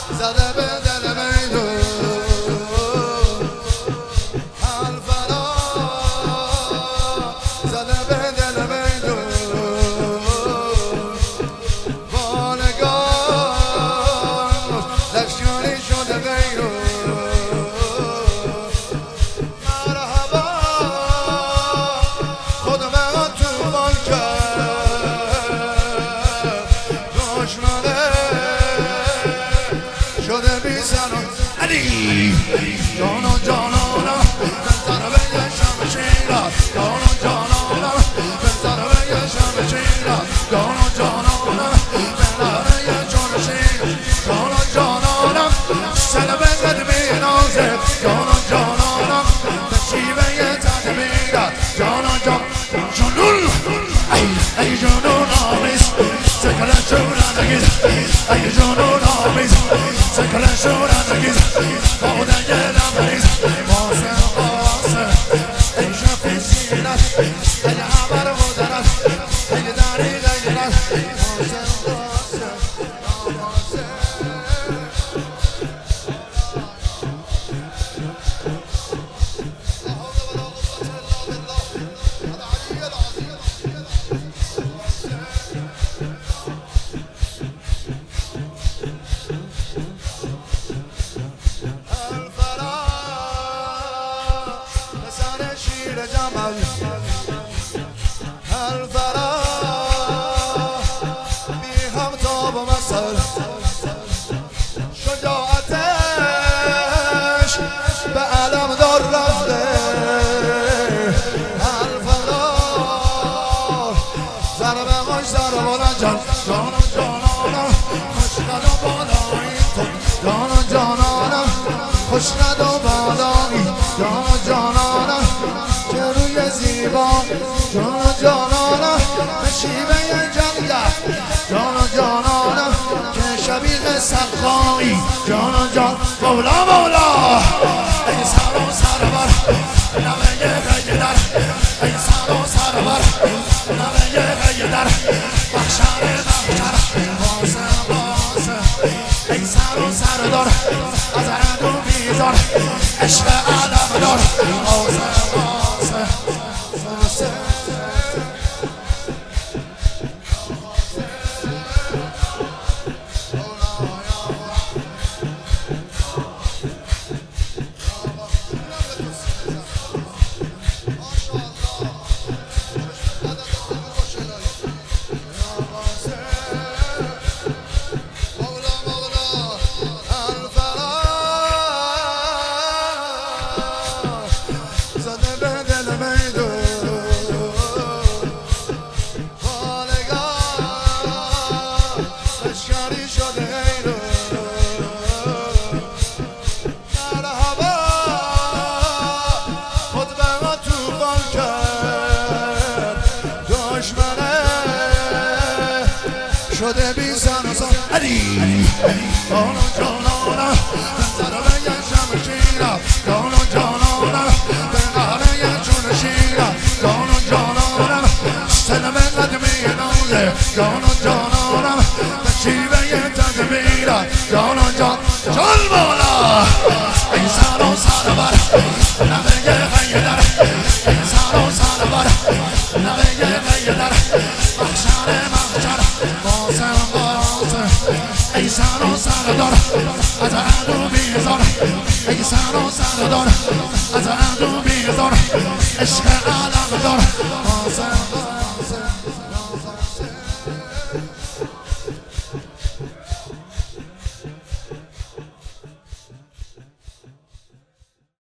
زده به دل میدون الفلا زده به دل میدون با نگاه لشکری شده بیرون مرحبا خود من توفان کرد دشمنه شده بی سر علی جانان جانانم بزنه به یه شمشیرم جانان جانانم بزنه به یه شمشیرم جانان جانانم بزنه یه شمشیرم جانان جانانم سر به قدمی نازه جانان جانانم به شیوه یه تدبیرم جانان جانون ای جانون آمیز سکل شورانگیز ای جانون آمیز سکل شورانگیز بودن یه نمریز واسه واسه ای شفی سینت ای عبر مدرد ای داری غیرت واسه واسه واسه الفرا بی هم تاب و مثل شجاعتش به علم دار رفته الفرا ضربه خوش ضربه جان جانم جانانم خوش قد و بالایی تو جانم جانانم خوش قد و بالایی جانم جانانم که روی زیبا جانم جانانم به شیوه جنگه جانم جانانم که شبیه سقایی جانم جان مولا مولا ای سر و سرور نمه غیدر ای سر و سرور نمه غیدر بخشر بخشر واسه واسه ای سر و سردار از عدو بیزار عشق علم دار واسه واسه واسه شده بی سر و سر علی جانان جانانم بزنه به یه شمشیرم جانان جانانم به قهره یه چون شیرم جانان جانانم سلم قدمی نازه جانان جانانم به شیوه یه تدبیرم جانان جان بالا ای سر و سرور نمه غیدر ای سر و سرور نمه غیدر بخشر بخشر واسه واسه ای سر و سردار از عدو بیزار ای سر و سردار از عدو بیزار عشق علم دار